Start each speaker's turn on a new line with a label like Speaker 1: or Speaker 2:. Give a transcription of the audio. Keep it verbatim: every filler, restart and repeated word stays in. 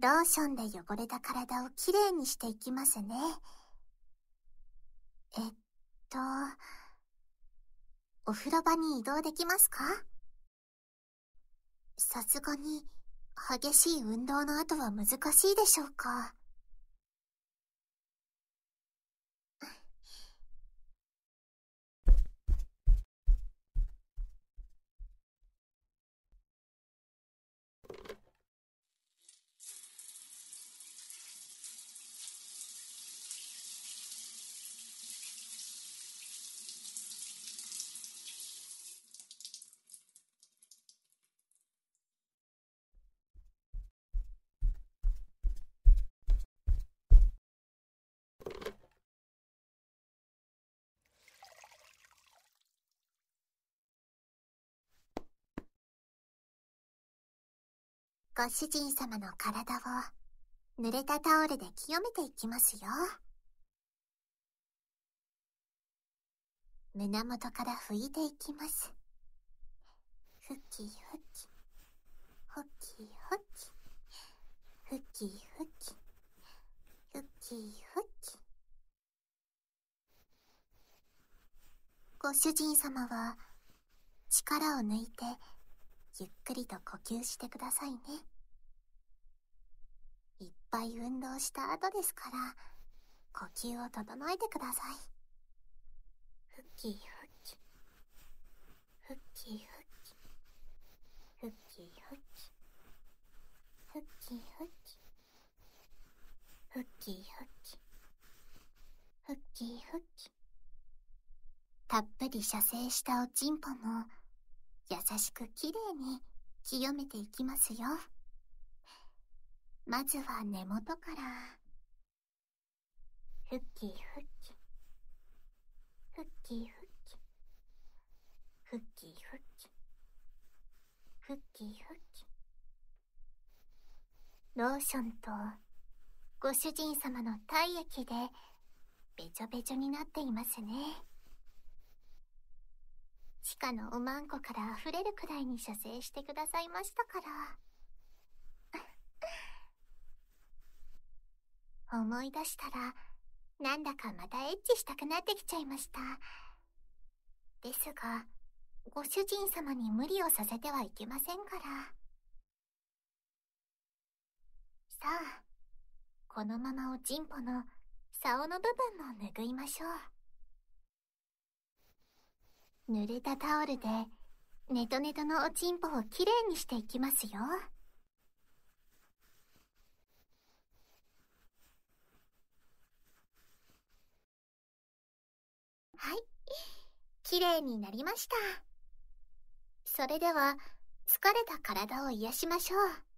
Speaker 1: ローションで汚れた体をきれいにしていきますね。えっと、お風呂場に移動できますか？さすがに、激しい運動の後は難しいでしょうか。ご主人様の体を濡れたタオルで清めていきますよ。胸元から拭いていきます。ふきふき、ふきふき、ふきふき、ふきふき。ご主人様は力を抜いてゆっくりと呼吸してくださいね。いっぱい運動した後ですから、呼吸を整えてください。ふきふき、ふきふき、ふきふき、ふきふき、ふきふき、ふきふき。たっぷり射精したおちんぽも優しくきれいに清めていきますよ。まずは根元から。ふきふき、ふきふき、ふきふき、ふきふき。ローションとご主人様の体液でべちょべちょになっていますね。地下のおまんこから溢れるくらいに射精してくださいましたから。思い出したら、なんだかまたエッチしたくなってきちゃいました。ですが、ご主人様に無理をさせてはいけませんから。さあ、このままおちんぽの竿の部分も拭いましょう。濡れたタオルでネトネトのおちんぽをきれいにしていきますよ。はい、きれいになりました。それでは疲れた体を癒しましょう。